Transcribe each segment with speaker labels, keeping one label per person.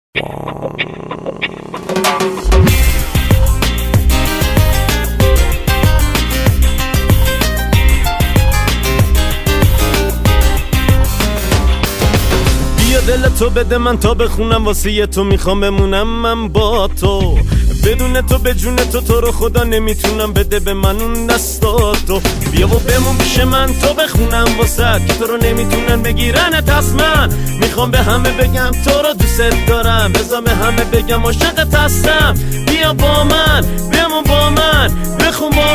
Speaker 1: بیا دل تو بده من تا بخونم واسه تو میخوام بمونم من با تو بدون تو به جون تو رو خدا نمیتونم بده به من اون دستاتو بیا و بمون پیش من تا بخونم واسه که تو رو نمیتونن بگیرن از من میخوام به همه بگم تو رو دوست دارم بذار به همه بگم عاشقت هستم بیا با من بمون با من بخون با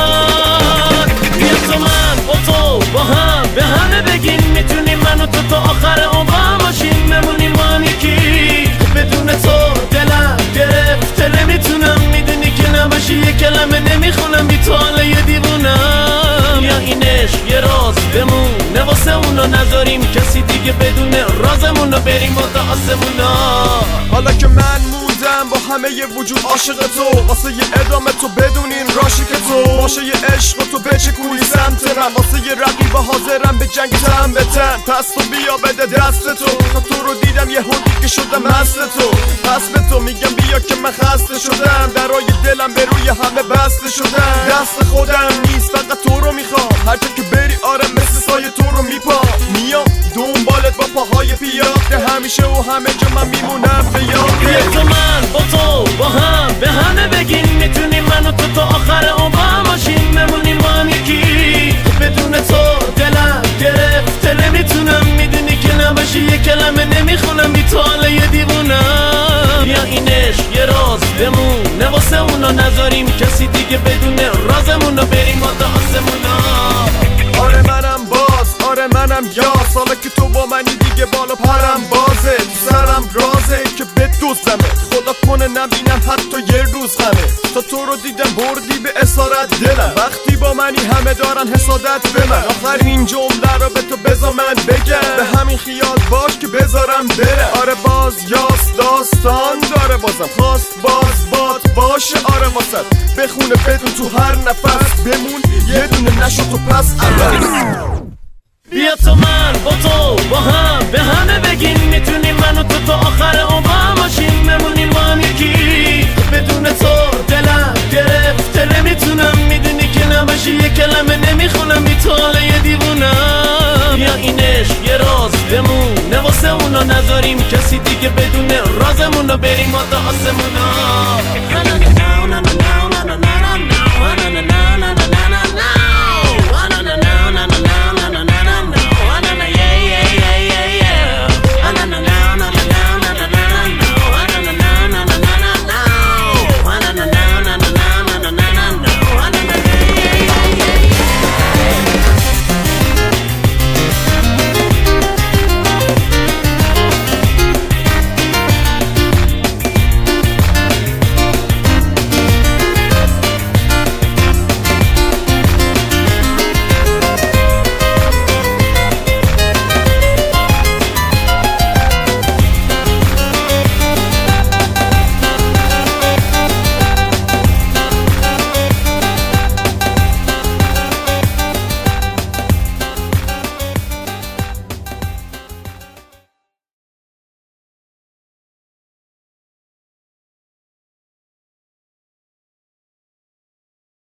Speaker 1: من بیا تو من با تو با هم به همه بگین میتونیم من و تو تا آخر عمرم باشیم بمونیم با هم یکی بدون تو دلم گرفته نمیتونم میدونی که نباشی یه کلمه نمیخونم بی تو حالا یه دیوونم یا این عشق یه راز بمونه واسه اونا نذاریم کسی دیگه بدونه رازمونو بریم و تا آسمونا
Speaker 2: حالا که من موندم با همه ی وجود عاشق تو واسه یه ادامه تو بدونین راشی که تو باشه یه عشق و تو بچکونی سمت من واسه یه رقیب حاضرم به جنگ تن به تن پس تو بیا بده دست تو تا تو رو دیدم یه هودی که شدم مست تو پس به تو میگم بیا که من خسته شدم درای دلم به روی همه بسته شدم دست خودم نیست فقط تو رو میخوام هر جا که بری آره مثل سایه تو رو میپام میام دنبالت با پاهای پیاده همیشه و همه جا من میمونم به یاد
Speaker 1: بیا تو من با تو با هم به همه بگین میتونیم من و تو تا آخر عمرم باشیم بمونیم با هم یکی بدون تو دلم گرفته نمیتونم میدونی که نباشی یه کلمه نمیخونم بی تو حالا یه دیوونم بیا این عشق یه راز بمونه واسه اونا نذاریم کسی دیگه بدونه رازمونو بریم و تا آسمونا
Speaker 2: آره منم باز آره منم یاس حالا که تو با منی دیگه بالا پرم بازه تو سرم رازه که بدوزمه خدا کنه نبینم حتی یه روز غمه تا تو رو دیدم بردی به اسارت دلم وقتی با منی همه دارن حسادت به من آخرین جمله رو به تو بذار من بگم به همین خیال باش که بذارم برم آره باز یاس داستان داره بازم خواست باز باد باشه آره واسد بخونه بدون تو هر نفس بمون یه دونه نشو تو پس
Speaker 1: بیا تو من با تو با هم به همه بگین میتونیم من و تو تا آخر عمرم باشیم بمونیم با هم یکی بدون تو دلم گرفته نمیتونم میدونی که نباشی یه کلمه نمیخونم بی تو حالا یه دیوونم بیا این عشق یه راز بمونه واسه اونا نذاریم کسی دیگه بدونه رازمونو بریم و تا آسمونا